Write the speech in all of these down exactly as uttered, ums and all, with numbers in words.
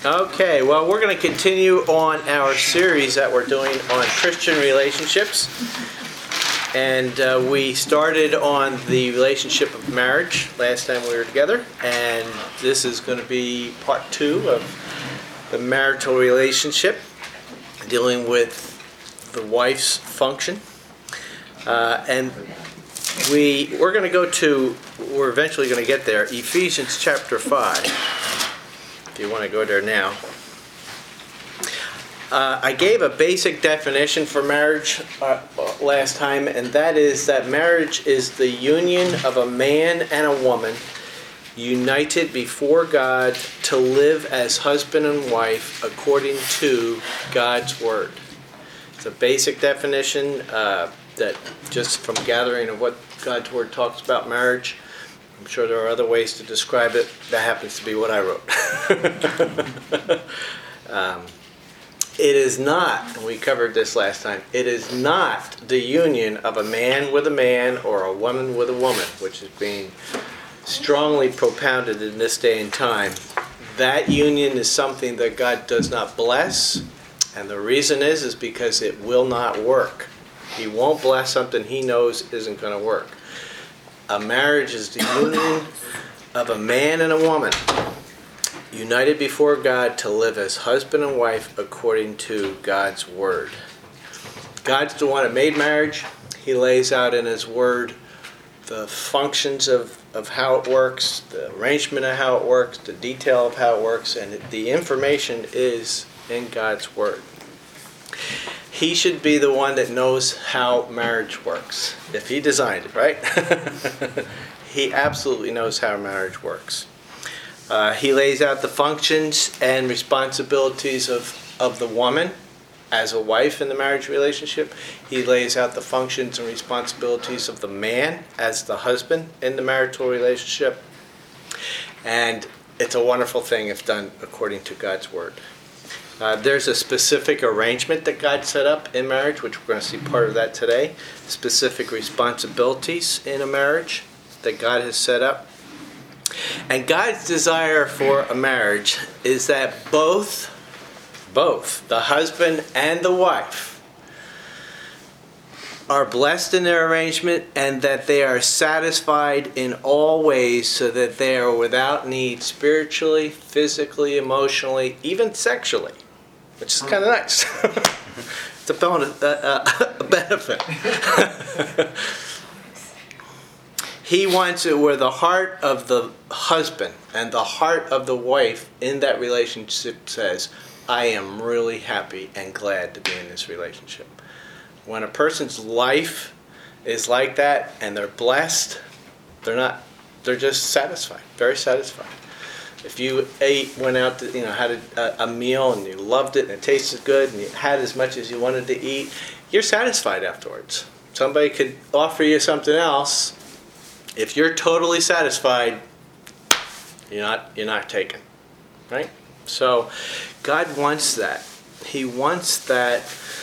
Okay, well, we're going to continue on our series that we're doing on Christian relationships. And uh, we started on the relationship of marriage last time we were together. And this is going to be part two of the marital relationship, dealing with the wife's function. Uh, and we, we're going to go to, we're eventually going to get there, Ephesians chapter five. If you want to go there now. Uh, I gave a basic definition for marriage uh, last time, and that is that marriage is the union of a man and a woman united before God to live as husband and wife according to God's Word. It's a basic definition uh, that just from gathering of what God's Word talks about marriage. I'm sure there are other ways to describe it. That happens to be what I wrote. um, it is not, and we covered this last time, it is not the union of a man with a man or a woman with a woman, which is being strongly propounded in this day and time. That union is something that God does not bless, and the reason is, is because it will not work. He won't bless something he knows isn't going to work. A marriage is the union of a man and a woman united before God to live as husband and wife according to God's Word. God's the one that made marriage. He lays out in His Word the functions of, of how it works, the arrangement of how it works, the detail of how it works, and the information is in God's Word. He should be the one that knows how marriage works. If he designed it, right? He absolutely knows how marriage works. Uh, he lays out the functions and responsibilities of, of the woman as a wife in the marriage relationship. He lays out the functions and responsibilities of the man as the husband in the marital relationship. And it's a wonderful thing if done according to God's Word. Uh, there's a specific arrangement that God set up in marriage, which we're going to see part of that today. Specific responsibilities in a marriage that God has set up. And God's desire for a marriage is that both, both the husband and the wife are blessed in their arrangement and that they are satisfied in all ways so that they are without need spiritually, physically, emotionally, even sexually. Which is kind of nice. It's a, bonus, uh, a benefit. He wants it where the heart of the husband and the heart of the wife in that relationship says, I am really happy and glad to be in this relationship. When a person's life is like that and they're blessed, they're not, they're just satisfied, very satisfied. If you ate, went out to, you know, had a, a meal and you loved it and it tasted good and you had as much as you wanted to eat, you're satisfied afterwards. Somebody could offer you something else. If you're totally satisfied, you're not, you're not taken, right? So God wants that. He wants that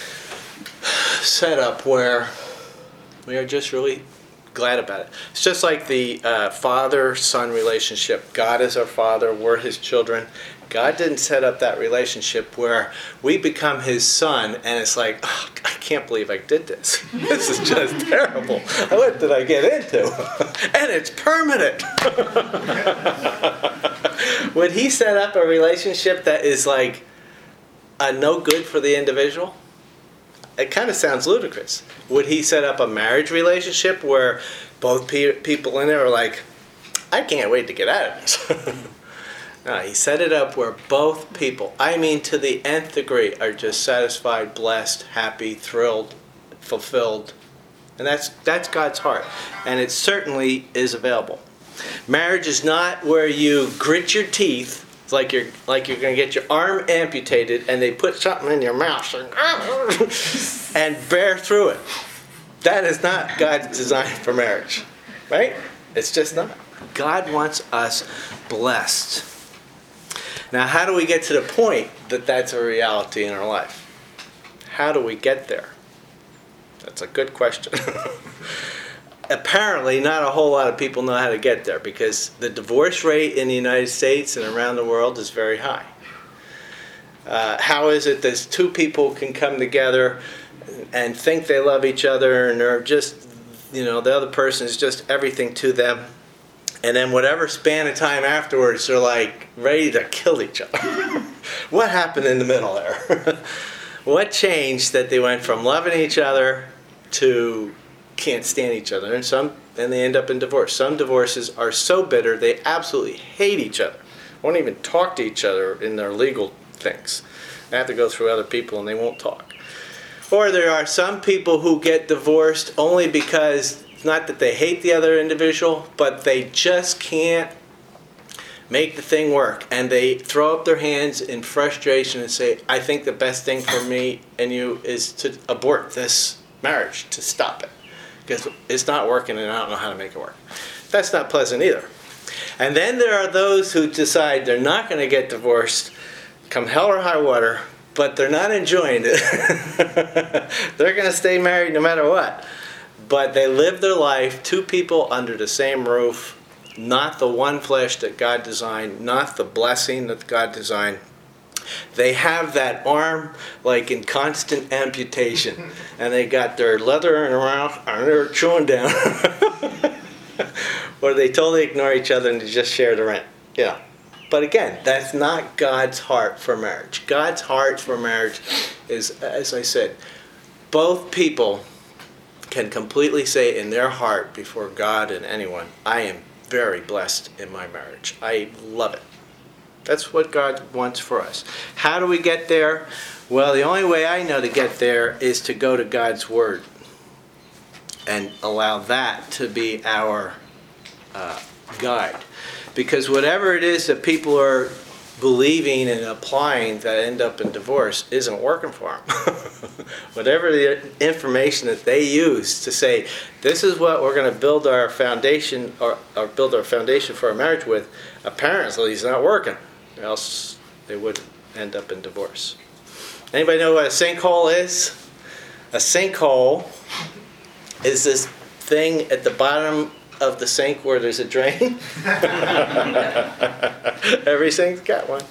setup where we are just really glad about it. It's just like the uh, father-son relationship. God is our father, we're His children. God didn't set up that relationship where we become His son and it's like, oh, I can't believe I did this. This is just terrible. What did I get into? And it's permanent. Would He set up a relationship that is like uh, no good for the individual? It kind of sounds ludicrous. Would He set up a marriage relationship where both pe- people in there are like, I can't wait to get out of this? No, He set it up where both people, I mean to the nth degree, are just satisfied, blessed, happy, thrilled, fulfilled. And that's that's God's heart. And it certainly is available. Marriage is not where you grit your teeth like you're like you're going to get your arm amputated and they put something in your mouth and, and bear through it. That is not God's design for marriage, right? It's just not. God wants us blessed. Now, how do we get to the point that that's a reality in our life? How do we get there? That's a good question. Apparently, not a whole lot of people know how to get there because the divorce rate in the United States and around the world is very high. Uh, how is it that two people can come together and think they love each other and they're just, you know, the other person is just everything to them, and then whatever span of time afterwards they're like ready to kill each other? What happened in the middle there? What changed that they went from loving each other to can't stand each other? And some, and they end up in divorce. Some divorces are so bitter they absolutely hate each other, won't even talk to each other in their legal things. They have to go through other people and they won't talk. Or there are some people who get divorced only because, not that they hate the other individual, but they just can't make the thing work, and they throw up their hands in frustration and say, I think the best thing for me and you is to abort this marriage, to stop it, because it's not working and I don't know how to make it work. That's not pleasant either. And then there are those who decide they're not going to get divorced come hell or high water, but they're not enjoying it. They're going to stay married no matter what. But they live their life, two people under the same roof, not the one flesh that God designed, not the blessing that God designed. They have that arm like in constant amputation, and they got their leather around and they're chewing down. Or they totally ignore each other and they just share the rent. Yeah. But again, that's not God's heart for marriage. God's heart for marriage is, as I said, both people can completely say in their heart before God and anyone, I am very blessed in my marriage. I love it. That's what God wants for us. How do we get there? Well, the only way I know to get there is to go to God's Word and allow that to be our uh, guide. Because whatever it is that people are believing and applying that end up in divorce isn't working for them. Whatever the information that they use to say, this is what we're going to build our foundation or, or build our foundation for our marriage with, apparently it's not working. Or else they would end up in divorce. Anybody know what a sinkhole is? A sinkhole is this thing at the bottom of the sink where there's a drain. Every sink's got one.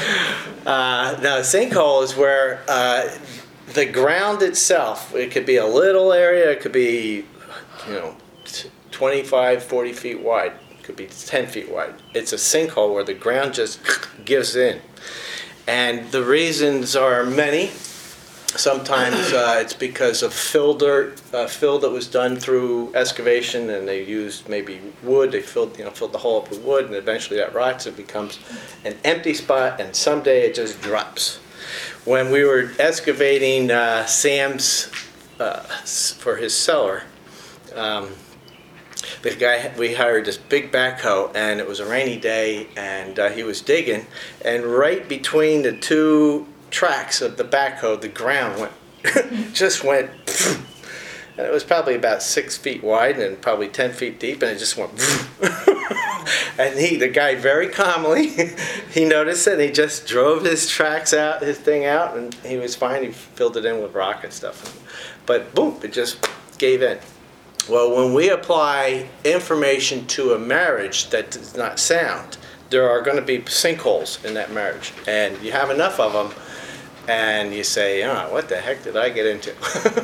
Uh, now, a sinkhole is where uh, the ground itself, it could be a little area, it could be, you know, twenty-five, forty feet wide, it could be ten feet wide. It's a sinkhole where the ground just gives in. And the reasons are many. Sometimes uh, it's because of fill dirt, uh, fill that was done through excavation, and they used maybe wood. They filled, you know, filled the hole up with wood, and eventually that rots. It becomes an empty spot, and someday it just drops. When we were excavating uh, Sam's uh, for his cellar, um, the guy, we hired this big backhoe, and it was a rainy day, and uh, he was digging, and right between the two tracks of the backhoe, the ground went, just went, and it was probably about six feet wide and probably ten feet deep, and it just went, and he, the guy, very calmly, he noticed it, and he just drove his tracks out, his thing out, and he was fine. He filled it in with rock and stuff, but boom, it just gave in. Well, when we apply information to a marriage that is not sound, there are going to be sinkholes in that marriage, and you have enough of them, and you say, oh, what the heck did I get into?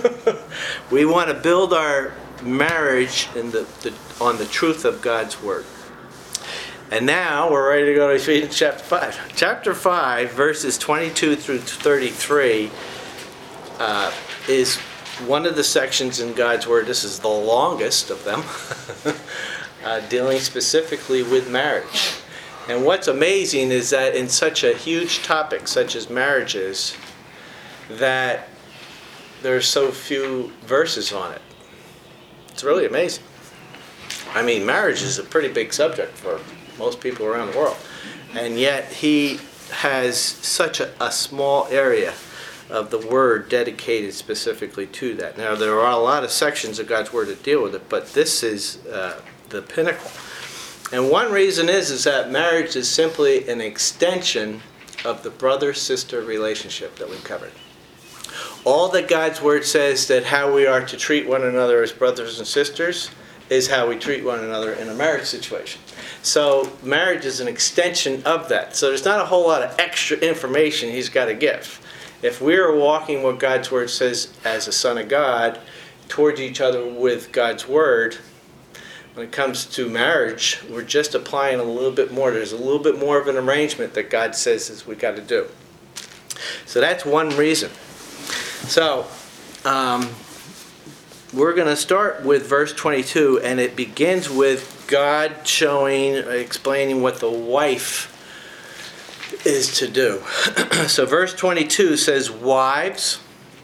We want to build our marriage in the, the, on the truth of God's Word. And now we're ready to go to Ephesians chapter five. Chapter five, verses twenty-two through thirty-three, uh, is one of the sections in God's Word. This is the longest of them, uh, dealing specifically with marriage. And what's amazing is that in such a huge topic such as marriages, that there's so few verses on it. It's really amazing. I mean, marriage is a pretty big subject for most people around the world. And yet he has such a, a small area of the Word dedicated specifically to that. Now, there are a lot of sections of God's Word that deal with it, but this is uh, the pinnacle. And one reason is, is that marriage is simply an extension of the brother-sister relationship that we've covered. All that God's Word says that how we are to treat one another as brothers and sisters is how we treat one another in a marriage situation. So marriage is an extension of that. So there's not a whole lot of extra information he's got to give. If we're walking what God's Word says as a son of God towards each other with God's Word, when it comes to marriage, we're just applying a little bit more. There's a little bit more of an arrangement that God says is we got to do. So that's one reason. So um, we're going to start with verse twenty-two, and it begins with God showing, explaining what the wife is to do. So verse twenty-two says, wives.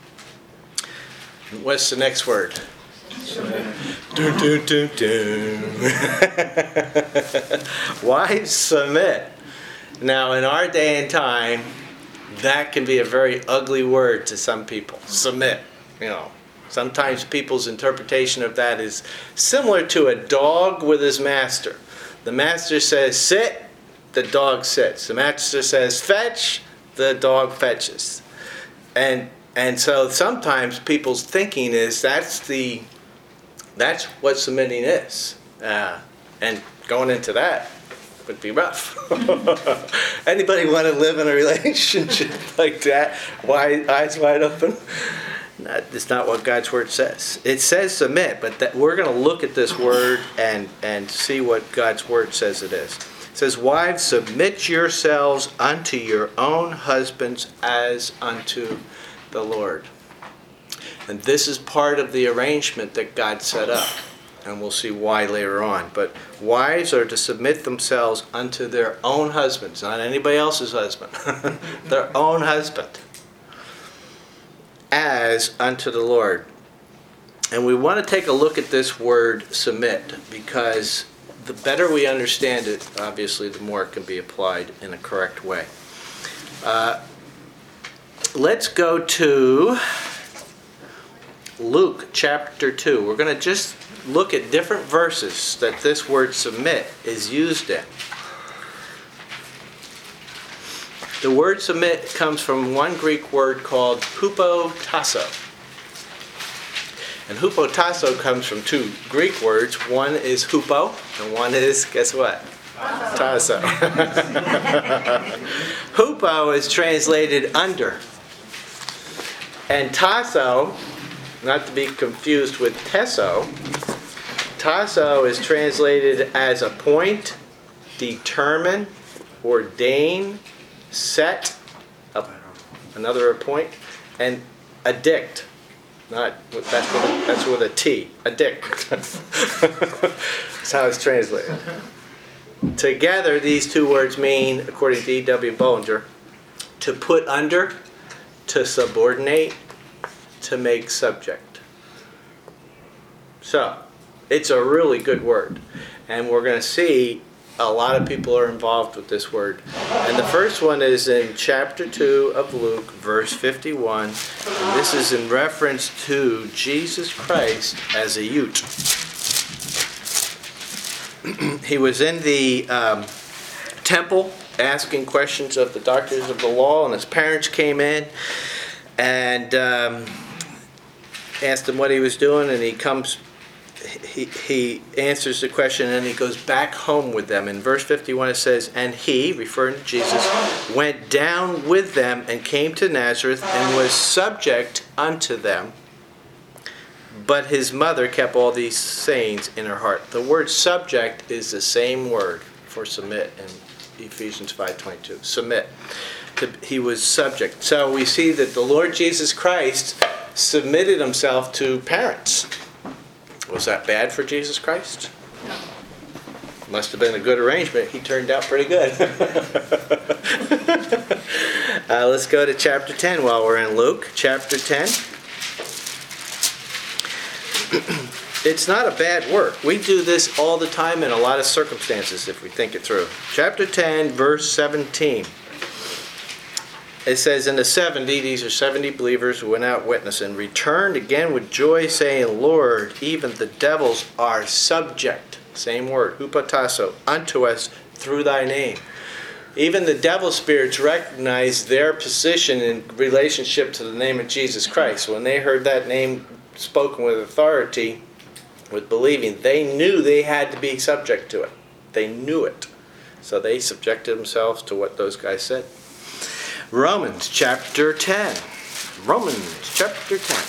What's the next word? Dun, dun, dun, dun. Wives, submit. Now, in our day and time, that can be a very ugly word to some people. Submit. You know, sometimes people's interpretation of that is similar to a dog with his master. The master says sit, the dog sits. The master says fetch, the dog fetches. And and so sometimes people's thinking is that's the That's what submitting is. Uh, and going into that would be rough. Anybody want to live in a relationship like that? Wide, eyes wide open? That's not what God's Word says. It says submit, but that we're going to look at this word and, and see what God's Word says it is. It says, wives, submit yourselves unto your own husbands as unto the Lord. And this is part of the arrangement that God set up. And we'll see why later on. But wives are to submit themselves unto their own husbands, not anybody else's husband. Their own husband. As unto the Lord. And we want to take a look at this word submit, because the better we understand it, obviously, the more it can be applied in a correct way. Uh, let's go to Luke chapter two. We're going to just look at different verses that this word submit is used in. The word submit comes from one Greek word called hupotasso. And hupotasso comes from two Greek words. One is hupo, and one is, guess what? Tasso. Hupo is translated under. And tasso, not to be confused with tesso, tasso is translated as appoint, determine, ordain, set, up, another appoint, and addict. Not with, that's with a, that's with a T. Addict. That's how it's translated. Together, these two words mean, according to E W Bollinger, to put under, to subordinate, to make subject. So, it's a really good word. And we're going to see a lot of people are involved with this word. And the first one is in chapter two of Luke, verse fifty-one. And this is in reference to Jesus Christ as a youth. He was in the um, temple asking questions of the doctors of the law, and his parents came in and um, asked him what he was doing, and he comes He, he answers the question, and he goes back home with them. In verse fifty-one it says, and he, referring to Jesus, went down with them and came to Nazareth and was subject unto them. But his mother kept all these sayings in her heart. The word subject is the same word for submit in Ephesians five twenty-two. Submit. He was subject. So we see that the Lord Jesus Christ submitted himself to parents. Was that bad for Jesus Christ? No. Must have been a good arrangement. He turned out pretty good. uh, let's go to chapter ten while we're in Luke. Chapter ten. It's not a bad work. We do this all the time in a lot of circumstances if we think it through. Chapter ten, verse seventeen. It says, in the seventy, these are seventy believers who went out witnessing, returned again with joy, saying, Lord, even the devils are subject, same word, hupotasso, unto us through thy name. Even the devil spirits recognized their position in relationship to the name of Jesus Christ. When they heard that name spoken with authority, with believing, they knew they had to be subject to it. They knew it. So they subjected themselves to what those guys said. Romans chapter ten. Romans chapter ten.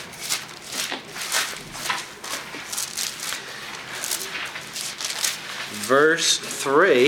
Verse three.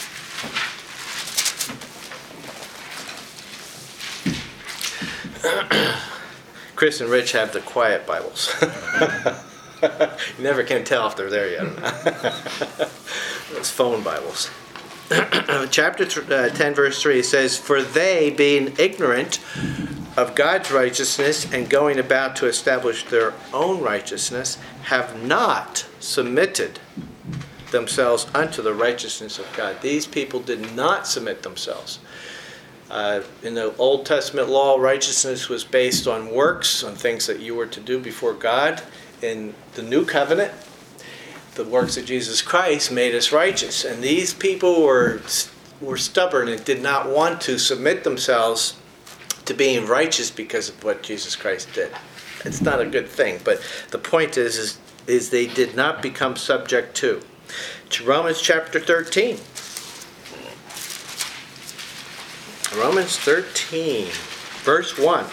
Chris and Rich have the quiet Bibles. You never can tell if they're there yet. Those phone Bibles. Chapter ten, verse three says, "For they, being ignorant of God's righteousness and going about to establish their own righteousness, have not submitted themselves unto the righteousness of God." These people did not submit themselves. Uh, in the Old Testament law, righteousness was based on works, on things that you were to do before God. In the New Covenant, the works of Jesus Christ made us righteous. And these people were, were stubborn and did not want to submit themselves to being righteous because of what Jesus Christ did. It's not a good thing, but the point is, is, is they did not become subject to. Romans chapter thirteen. Romans thirteen, verse one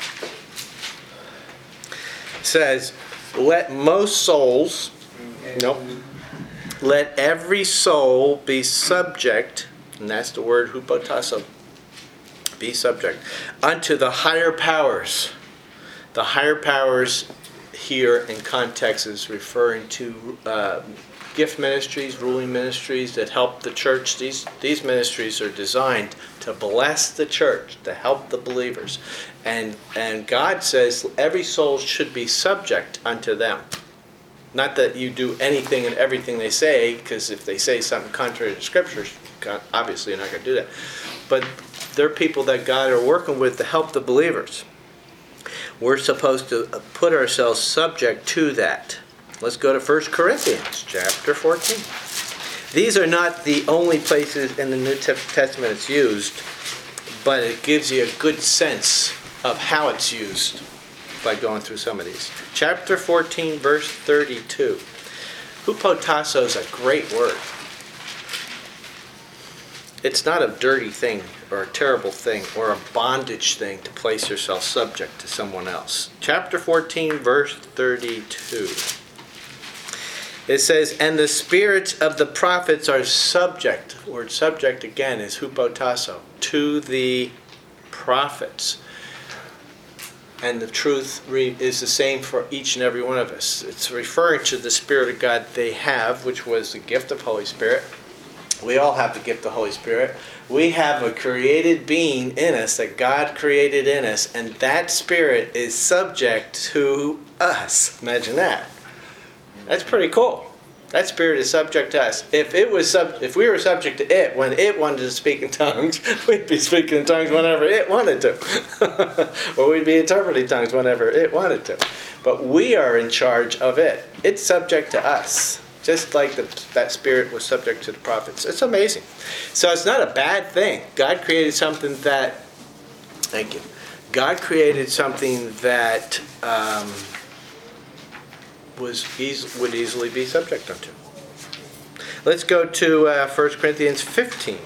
says, "Let most souls, nope, let every soul be subject," and that's the word hupotasso, be subject, "unto the higher powers." The higher powers here in context is referring to uh, gift ministries, ruling ministries that help the church. These these ministries are designed to bless the church, to help the believers. And and God says every soul should be subject unto them. Not that you do anything and everything they say, because if they say something contrary to Scripture, obviously you're not going to do that. But they're people that God are working with to help the believers. We're supposed to put ourselves subject to that. Let's go to First Corinthians chapter fourteen. These are not the only places in the New Testament it's used, but it gives you a good sense of how it's used by going through some of these. Chapter fourteen, verse thirty-two. Hupotasso is a great word. It's not a dirty thing or a terrible thing or a bondage thing to place yourself subject to someone else. Chapter fourteen, verse thirty-two. It says, "And the spirits of the prophets are subject," the word subject again is hupotasso, "to the prophets." And the truth is the same for each and every one of us. It's referring to the Spirit of God they have, which was the gift of Holy Spirit. We all have the gift of Holy Spirit. We have a created being in us that God created in us, and that Spirit is subject to us. Imagine that. That's pretty cool. That Spirit is subject to us. If it was sub, if we were subject to it, when it wanted to speak in tongues, we'd be speaking in tongues whenever it wanted to. Or we'd be interpreting tongues whenever it wanted to. But we are in charge of it. It's subject to us. Just like the, that Spirit was subject to the prophets. It's amazing. So it's not a bad thing. God created something that, thank you. God created something that um, was eas- would easily be subject unto. Let's go to uh, First Corinthians fifteen.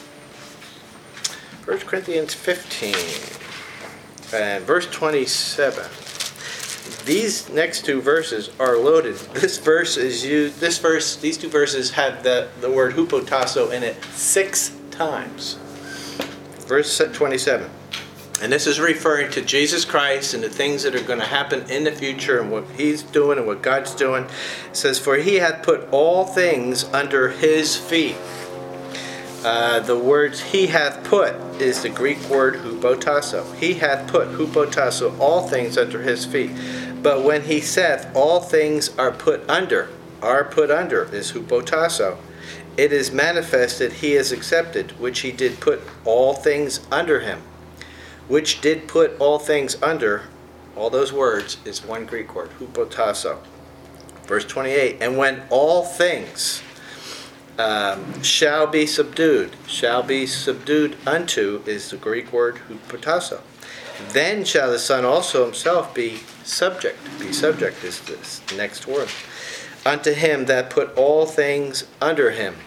First Corinthians fifteen and verse twenty-seven. These next two verses are loaded. This verse is used. This verse, these two verses have the, the word hupotasso in it six times. Verse twenty-seven. And this is referring to Jesus Christ and the things that are going to happen in the future and what He's doing and what God's doing. It says, "For He hath put all things under His feet." Uh, the words "He hath put" is the Greek word hupotasso. He hath put, hupotasso, all things under His feet. But when He saith, "All things are put under," are put under is hupotasso. It is manifested He is accepted, which He did put all things under Him. Which did put all things under, all those words is one Greek word, hupotasso. Verse twenty-eight, "And when all things um, shall be subdued," shall be subdued unto is the Greek word hupotasso. "Then shall the Son also Himself be subject," be subject is this next word, "unto Him that put all things under Him."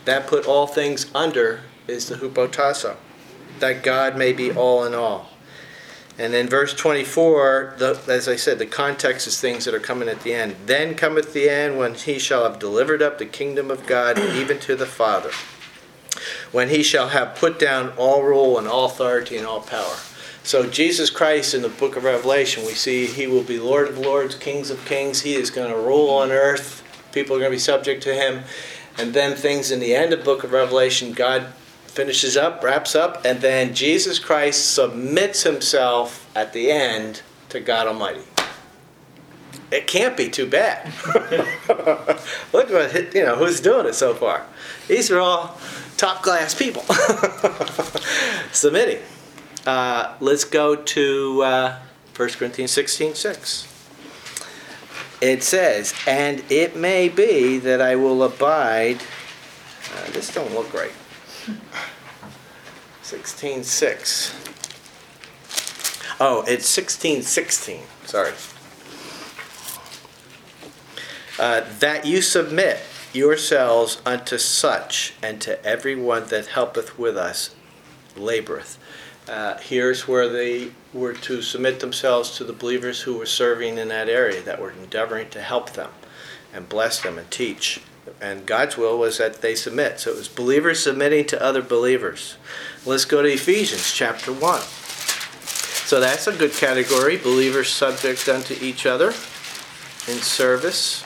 That put all things under is the hupotasso, that God may be all in all. And then verse twenty-four, the, as I said, the context is things that are coming at the end. Then cometh the end, when he shall have delivered up the kingdom of God even to the Father, when he shall have put down all rule and all authority and all power. So Jesus Christ in the book of Revelation, we see he will be Lord of lords, kings of kings. He is going to rule on earth. People are going to be subject to him. And then things in the end of the book of Revelation, God finishes up, wraps up, and then Jesus Christ submits himself at the end to God Almighty. It can't be too bad. Look what, you know, who's doing it so far. These are all top class people. Submitting. Uh, let's go to uh, First Corinthians sixteen six. It says, and it may be that I will abide. Uh, this don't look right. sixteen six. Oh, it's sixteen sixteen. Sorry. Uh, that you submit yourselves unto such, and to every one that helpeth with us laboreth. Uh, here's where they were to submit themselves to the believers who were serving in that area, that were endeavoring to help them and bless them and teach. And God's will was that they submit. So it was believers submitting to other believers. Let's go to Ephesians chapter one. So that's a good category. Believers subject unto each other in service.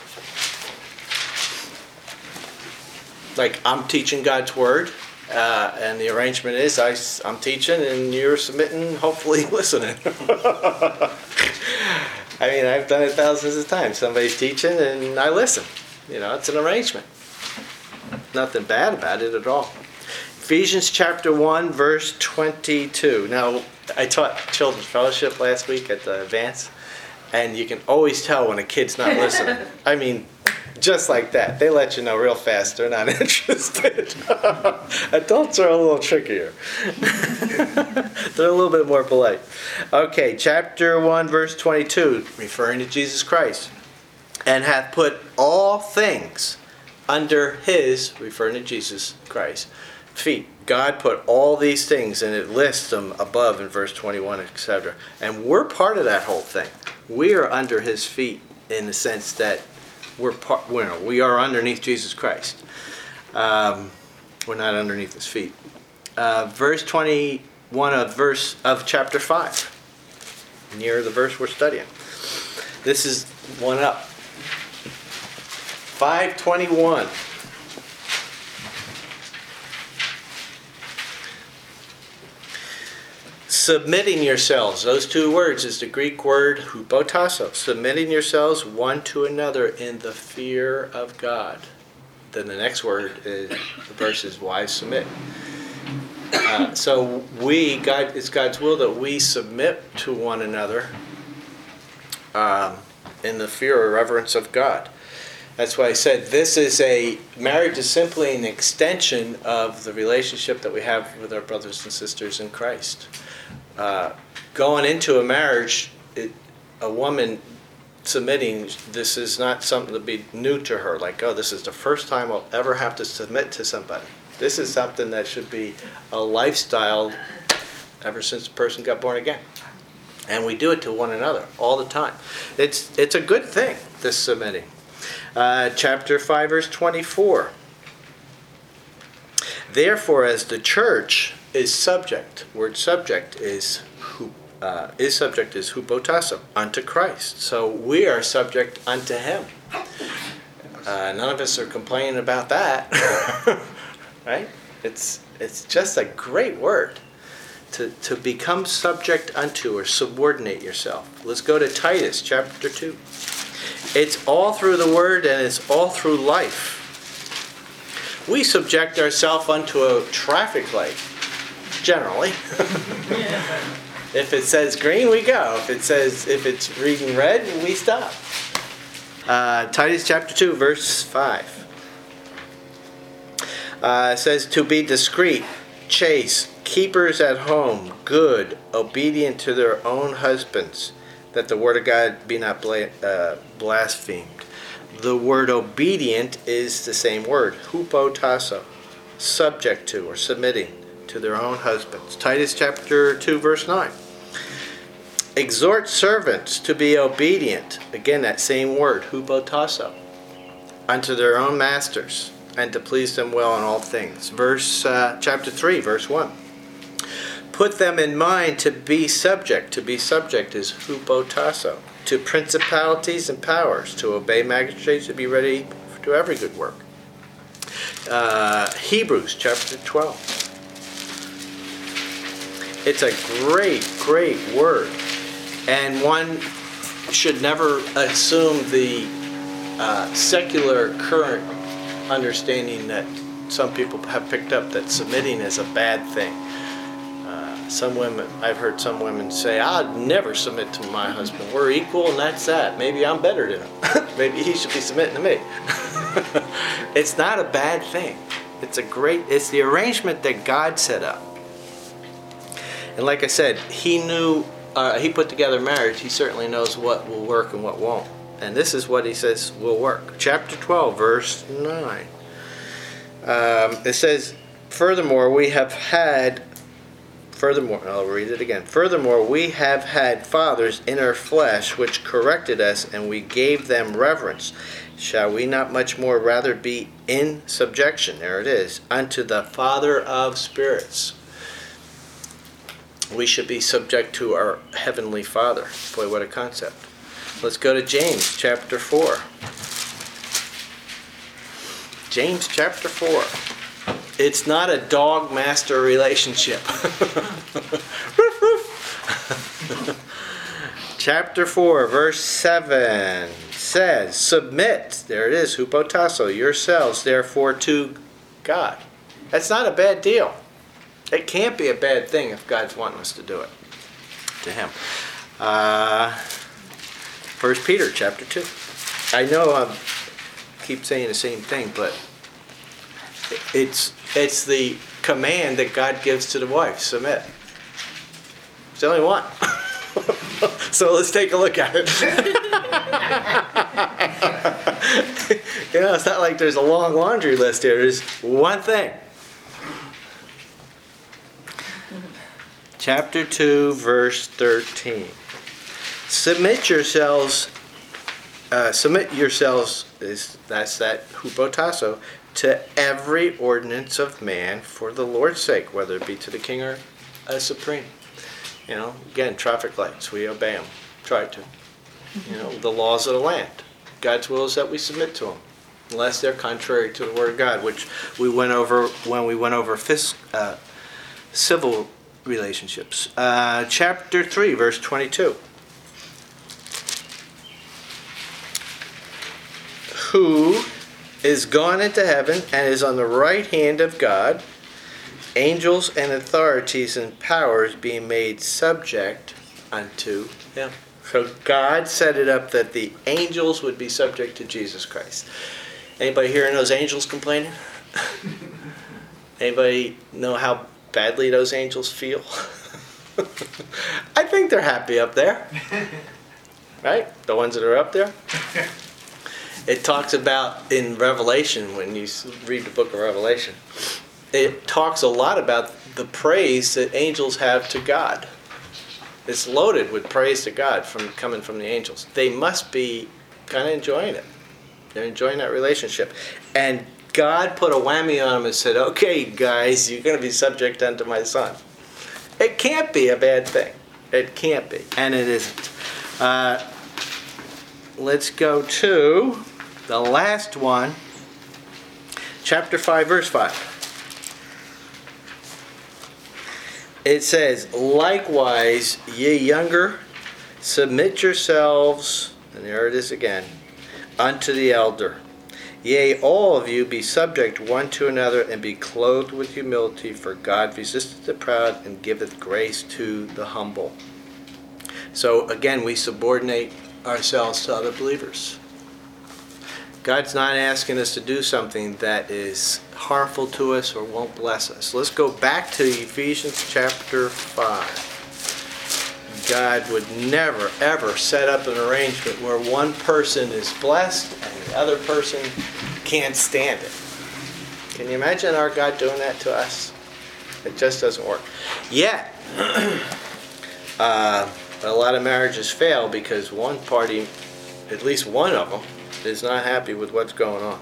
Like I'm teaching God's word. Uh, and the arrangement is I, I'm teaching and you're submitting, hopefully listening. I mean, I've done it thousands of times. Somebody's teaching and I listen. You know, it's an arrangement. Nothing bad about it at all. Ephesians chapter one, verse twenty-two. Now, I taught Children's Fellowship last week at the Advance, and you can always tell when a kid's not listening. I mean, just like that. They let you know real fast they're not interested. Adults are a little trickier. They're a little bit more polite. Okay, chapter one, verse twenty-two, referring to Jesus Christ. And hath put all things under his, referring to Jesus Christ, feet. God put all these things, and it lists them above in verse twenty-one, et cetera. And we're part of that whole thing. We are under his feet in the sense that we're part, we are, we are underneath Jesus Christ. Um, we're not underneath his feet. Uh, verse twenty-one of verse of chapter five, near the verse we're studying. This is one up. five twenty-one. Submitting yourselves. Those two words is the Greek word hupotasso. Submitting yourselves one to another in the fear of God. Then the next word is the verse is wives submit. Uh, so we, God, it's God's will that we submit to one another um, in the fear or reverence of God. That's why I said this is a, marriage is simply an extension of the relationship that we have with our brothers and sisters in Christ. Uh, going into a marriage, it, a woman submitting, this is not something to be new to her. Like, oh, this is the first time I'll ever have to submit to somebody. This is something that should be a lifestyle ever since the person got born again. And we do it to one another all the time. It's, it's a good thing, this submitting. Uh, chapter five, verse twenty-four. Therefore, as the church is subject, word subject is hu, uh, is subject is hupotasso, unto Christ. So we are subject unto him. Uh, none of us are complaining about that, right? It's it's just a great word to to become subject unto or subordinate yourself. Let's go to Titus chapter two. It's all through the word and it's all through life. We subject ourselves unto a traffic light, generally. If it says green, we go. If it says, if it's reading red, we stop. Uh, Titus chapter two, verse five. Uh, it says, to be discreet, chaste, keepers at home, good, obedient to their own husbands, that the word of God be not bla- uh, blasphemed. The word obedient is the same word, hupotasso. subject to or submitting to their own husbands. Titus chapter two, verse nine. Exhort servants to be obedient. Again, that same word, hupotasso, unto their own masters, and to please them well in all things. Verse uh, chapter three, verse one. Put them in mind to be subject. To be subject is hupotasso. To principalities and powers, to obey magistrates, to be ready to every good work. Uh, Hebrews chapter twelve. It's a great, great word. And one should never assume the uh, secular current understanding that some people have picked up that submitting is a bad thing. Uh, some women, I've heard some women say, I'd never submit to my husband. We're equal and that's that. Maybe I'm better than him. Maybe he should be submitting to me. It's not a bad thing. It's a great, it's the arrangement that God set up. And like I said, he knew, uh, he put together marriage. He certainly knows what will work and what won't. And this is what he says will work. Chapter twelve, verse nine. Um, it says, furthermore, we have had, furthermore, I'll read it again. Furthermore, we have had fathers in our flesh which corrected us, and we gave them reverence. Shall we not much more rather be in subjection, there it is, unto the Father of spirits? We should be subject to our Heavenly Father. Boy, what a concept. Let's go to James chapter four. James chapter four. It's not a dog-master relationship. Chapter four, verse seven says, submit, there it is, hupotasso, yourselves therefore to God. That's not a bad deal. It can't be a bad thing if God's wanting us to do it to Him. Uh, First Peter chapter two. I know I keep saying the same thing, but it's it's the command that God gives to the wife: submit. It's the only one. So let's take a look at it. You know, it's not like there's a long laundry list here. There's one thing. Chapter two, verse thirteen. Submit yourselves, uh, submit yourselves, is that's that hupotasso, to every ordinance of man for the Lord's sake, whether it be to the king or a supreme. You know, again, traffic lights, we obey them, try to. You know, the laws of the land. God's will is that we submit to them, unless they're contrary to the Word of God, which we went over when we went over fisc, uh, civil relationships. Uh, chapter three, verse twenty-two. Who is gone into heaven and is on the right hand of God, angels and authorities and powers being made subject unto Him. So God set it up that the angels would be subject to Jesus Christ. Anybody hearing those angels complaining? Anybody know how badly those angels feel? I think they're happy up there. Right? The ones that are up there. It talks about in Revelation, when you read the book of Revelation, it talks a lot about the praise that angels have to God. It's loaded with praise to God from coming from the angels. They must be kind of enjoying it. They're enjoying that relationship. And God put a whammy on them and said, okay, guys, you're going to be subject unto my son. It can't be a bad thing. It can't be. And it isn't. Uh, let's go to the last one. Chapter five, verse five. It says, likewise, ye younger, submit yourselves, and there it is again, unto the elder. Yea, all of you be subject one to another, and be clothed with humility, for God resisteth the proud, and giveth grace to the humble. So again, we subordinate ourselves to other believers. God's not asking us to do something that is harmful to us or won't bless us. Let's go back to Ephesians chapter five. God would never, ever set up an arrangement where one person is blessed and the other person can't stand it. Can you imagine our God doing that to us? It just doesn't work. Yet, uh, a lot of marriages fail because one party, at least one of them, is not happy with what's going on.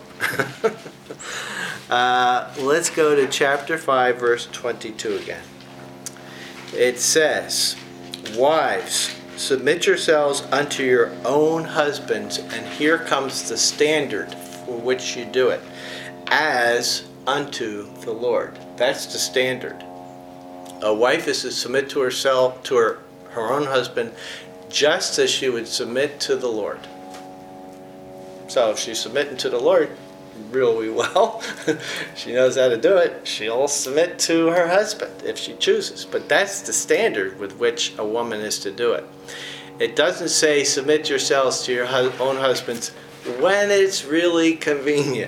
uh, let's go to chapter five, verse twenty-two again. It says, "Wives, submit yourselves unto your own husbands," and here comes the standard for which you do it, "as unto the Lord." That's the standard. A wife is to submit to herself, to her, her own husband, just as she would submit to the Lord. So if she's submitting to the Lord really well, she knows how to do it, she'll submit to her husband if she chooses. But that's the standard with which a woman is to do it. It doesn't say submit yourselves to your hu- own husbands when it's really convenient.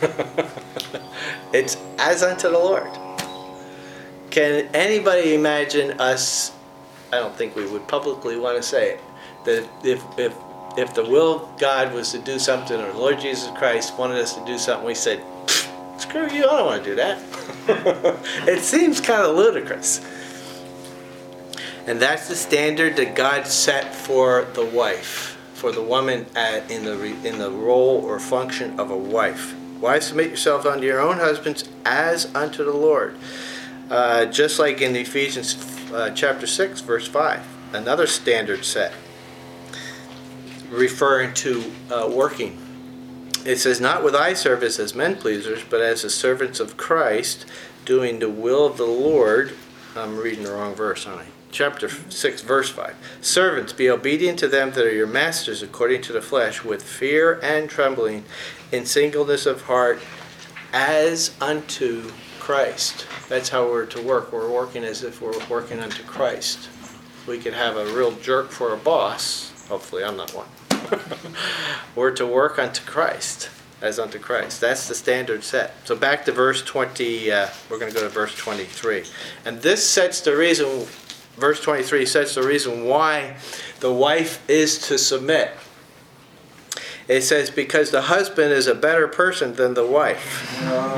It's as unto the Lord. Can anybody imagine us, I don't think we would publicly want to say it, that if if if the will of God was to do something, or the Lord Jesus Christ wanted us to do something, we said, screw you, I don't want to do that. It seems kind of ludicrous. And that's the standard that God set for the wife, for the woman at, in the in the role or function of a wife. Wives, submit yourselves unto your own husbands as unto the Lord. Uh, just like in Ephesians uh, chapter six, verse five, another standard set, referring to uh, working. It says, "Not with eye service as men pleasers, but as the servants of Christ, doing the will of the Lord." I'm reading the wrong verse, aren't I? Chapter six, verse five. "Servants, be obedient to them that are your masters according to the flesh, with fear and trembling, in singleness of heart, as unto Christ." That's how we're to work. We're working as if we're working unto Christ. We could have a real jerk for a boss. Hopefully I'm not one. We're to work unto Christ, as unto Christ. That's the standard set. So back to verse twenty, uh, we're going to go to verse twenty-three. And this sets the reason, verse twenty-three sets the reason why the wife is to submit. It says, "Because the husband is a better person than the wife."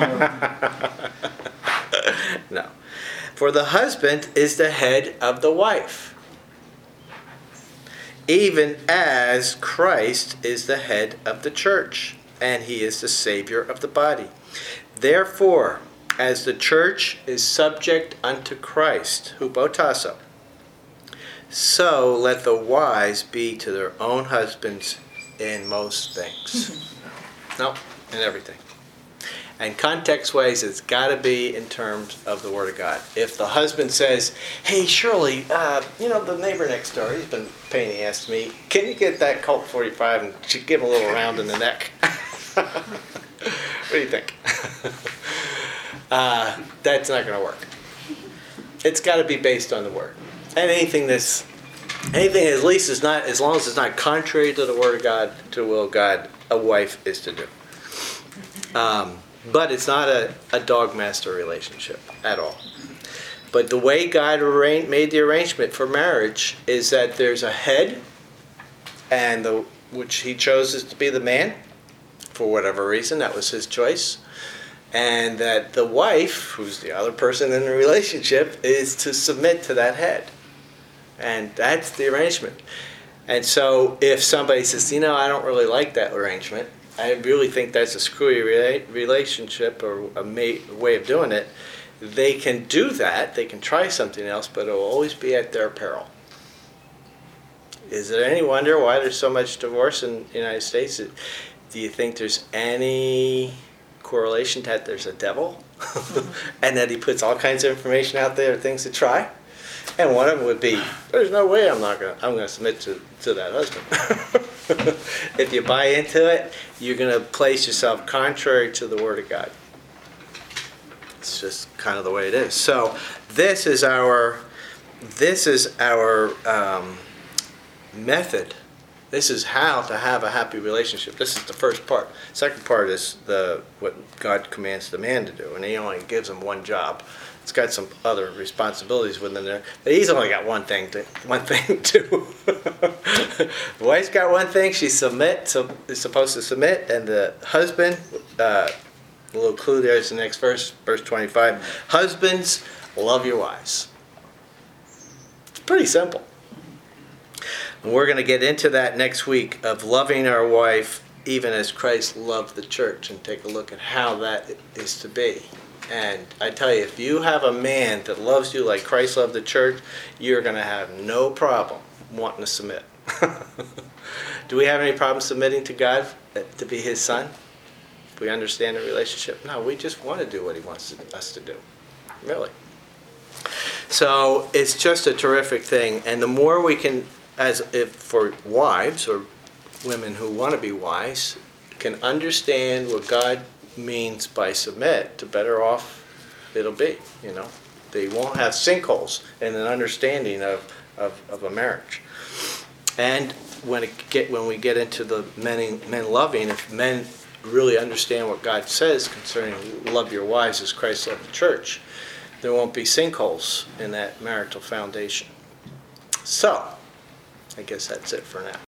No. "For the husband is the head of the wife, even as Christ is the head of the church, and he is the Savior of the body. Therefore, as the church is subject unto Christ, hupotasso, so let the wives be to their own husbands in most things." No, in everything. And context-wise, it's got to be in terms of the Word of God. If the husband says, "Hey, Shirley, uh, you know, the neighbor next door, he's been a pain in the ass to me. Can you get that Colt forty-five and give him a little round in the neck?" What do you think? uh, that's not going to work. It's got to be based on the Word. And anything that's, anything at least is not, as long as it's not contrary to the Word of God, to the will of God, a wife is to do. Um, But it's not a, a dog-master relationship at all. But the way God arranged, made the arrangement for marriage is that there's a head, and the which he chose to be the man, for whatever reason, that was his choice. And that the wife, who's the other person in the relationship, is to submit to that head. And that's the arrangement. And so if somebody says, you know, I don't really like that arrangement, I really think that's a screwy rela- relationship or a ma- way of doing it, they can do that. They can try something else, but it will always be at their peril. Is it any wonder why there's so much divorce in the United States? Do you think there's any correlation to that there's a devil? And that he puts all kinds of information out there, things to try? And one of them would be, there's no way I'm not gonna I'm gonna submit to, to that husband. If you buy into it, you're gonna place yourself contrary to the Word of God. It's just kind of the way it is. So this is our this is our um, method. This is how to have a happy relationship. This is the first part. Second part is the what God commands the man to do, and he only gives him one job. It's got some other responsibilities within there, but he's only got one thing to one thing to do. The wife's got one thing; she submit, so is supposed to submit, and the husband uh, A little clue there is the next verse, verse twenty-five. Husbands, love your wives. It's pretty simple. And we're going to get into that next week of loving our wife even as Christ loved the church, and take a look at how that is to be. And I tell you, if you have a man that loves you like Christ loved the church, you're going to have no problem wanting to submit. Do we have any problem submitting to God to be his son? If we understand the relationship? No, we just want to do what he wants us to do. Really. So it's just a terrific thing. And the more we can, as if for wives or women who want to be wise, can understand what God means by submit, the better off it'll be. You know, they won't have sinkholes in an understanding of, of, of a marriage. And when it get when we get into the men men loving, if men really understand what God says concerning love your wives as Christ loved the church, there won't be sinkholes in that marital foundation. So, I guess that's it for now.